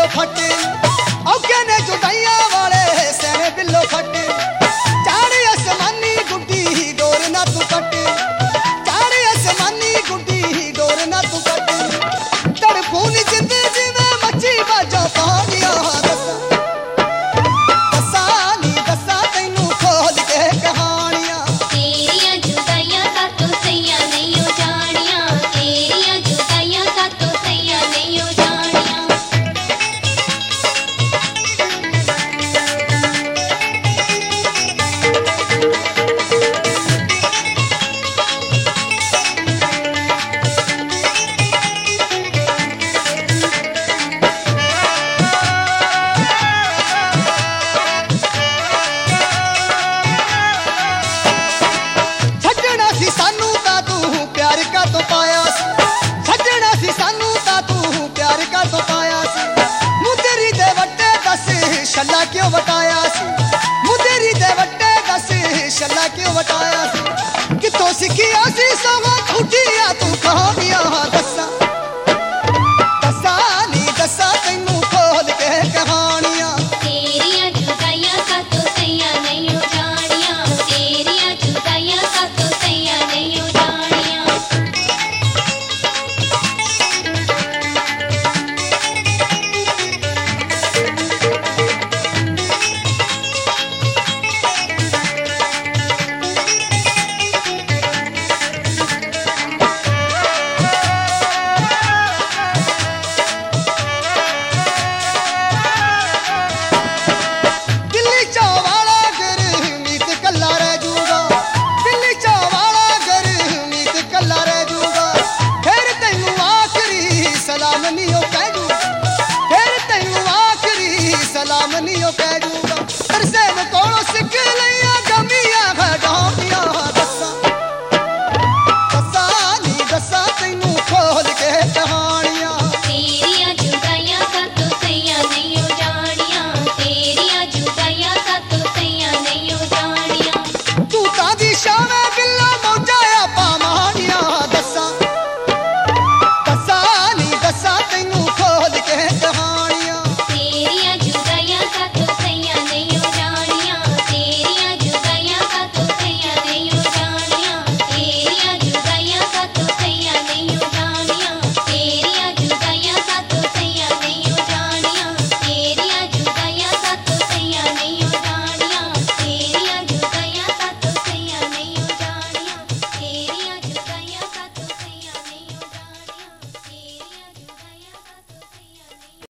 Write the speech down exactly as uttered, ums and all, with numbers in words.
बिल्लो फटे औके ने जुदाइया वाले सेने बिल्लो फटे चारे आसमानी गुड्डी डोर ना तू कटे चारे आसमानी गुड्डी डोर ना तू कटे तड़फून जिंद जीवे मच्छी बाजा पानिया दसा दसा नी दसा तैनू खोल के कहानियां तेरिया जुदाइयां का तो सैया नहीं हो जानिया तेरिया जुदाइयां का तो सैया नहीं हो जानिया छड्डना सी सानू ता तू प्यार का तो पाया सी छड्डना सी सानू ता तू प्यार का तो पाया सी मुतेरी दे वट्टे दस शल्ला क्यों वटाया सी मुतेरी दे वट्टे दस शल्ला क्यों वटाया सी कितों सिखिया सी सवा उठिया तू कहानियां दसा दसा नी दसा तैनू खोल के कहानियां तेरिया जुदाइयां का तो सैया नहीं हो जानिया तेरिया जुदाइयां का तो सैया नहीं हो जानिया दिल्ली चावाला घर मीत कल्ला रह जूगा दिल्ली चावाला घर मीत कल्ला रह जूगा फिर तैनू आखरी सलाम नहीं हो कह